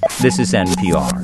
This is NPR.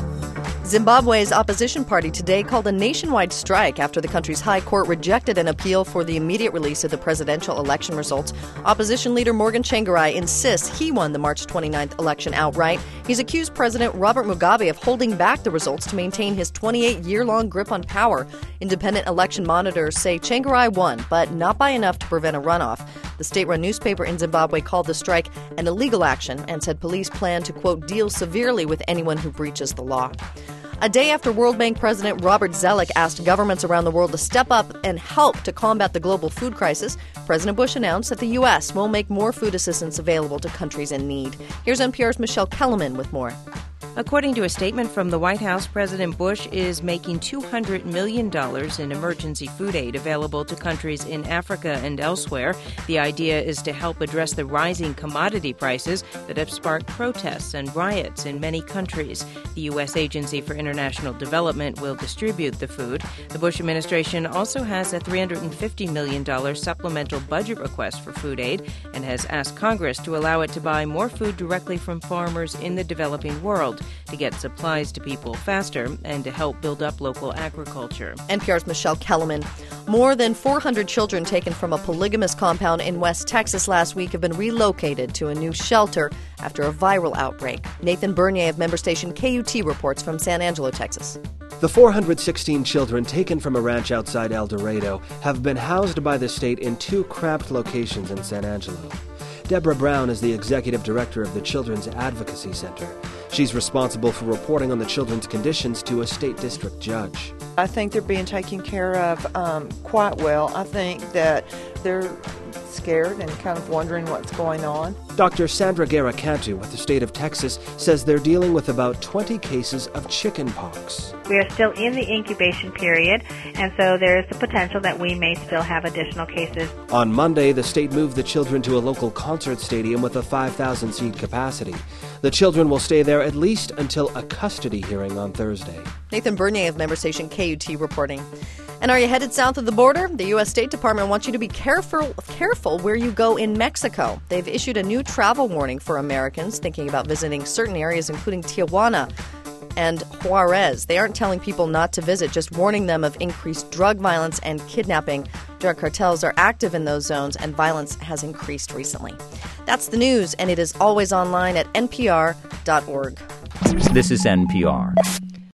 Zimbabwe's opposition party today called a nationwide strike after the country's high court rejected an appeal for the immediate release of the presidential election results. Opposition leader Morgan Tsvangirai insists he won the March 29th election outright. He's accused President Robert Mugabe of holding back the results to maintain his 28-year-long grip on power. Independent election monitors say Tsvangirai won, but not by enough to prevent a runoff. The state-run newspaper in Zimbabwe called the strike an illegal action and said police plan to, quote, deal severely with anyone who breaches the law. A day after World Bank President Robert Zoellick asked governments around the world to step up and help to combat the global food crisis, President Bush announced that the U.S. will make more food assistance available to countries in need. Here's NPR's Michelle Kellerman with more. According to a statement from the White House, President Bush is making $200 million in emergency food aid available to countries in Africa and elsewhere. The idea is to help address the rising commodity prices that have sparked protests and riots in many countries. The U.S. Agency for International Development will distribute the food. The Bush administration also has a $350 million supplemental budget request for food aid and has asked Congress to allow it to buy more food directly from farmers in the developing world, to get supplies to people faster and to help build up local agriculture. NPR's Michelle Kellerman. More than 400 children taken from a polygamous compound in West Texas last week have been relocated to a new shelter after a viral outbreak. Nathan Bernier of member station KUT reports from San Angelo, Texas. The 416 children taken from a ranch outside El Dorado have been housed by the state in two cramped locations in San Angelo. Deborah Brown is the executive director of the Children's Advocacy Center. She's responsible for reporting on the children's conditions to a state district judge. I think they're being taken care of quite well. I think that they're scared and kind of wondering what's going on. Dr. Sandra Guerra-Cantu with the state of Texas says they're dealing with about 20 cases of chicken pox. We are still in the incubation period, and so there is the potential that we may still have additional cases. On Monday, the state moved the children to a local concert stadium with a 5,000-seat capacity. The children will stay there at least until a custody hearing on Thursday. Nathan Bernier of member station KUT reporting. And are you headed south of the border? The U.S. State Department wants you to be careful where you go in Mexico. They've issued a new travel warning for Americans thinking about visiting certain areas, including Tijuana and Juarez. They aren't telling people not to visit, just warning them of increased drug violence and kidnapping. Drug cartels are active in those zones, and violence has increased recently. That's the news, and it is always online at npr.org. This is NPR.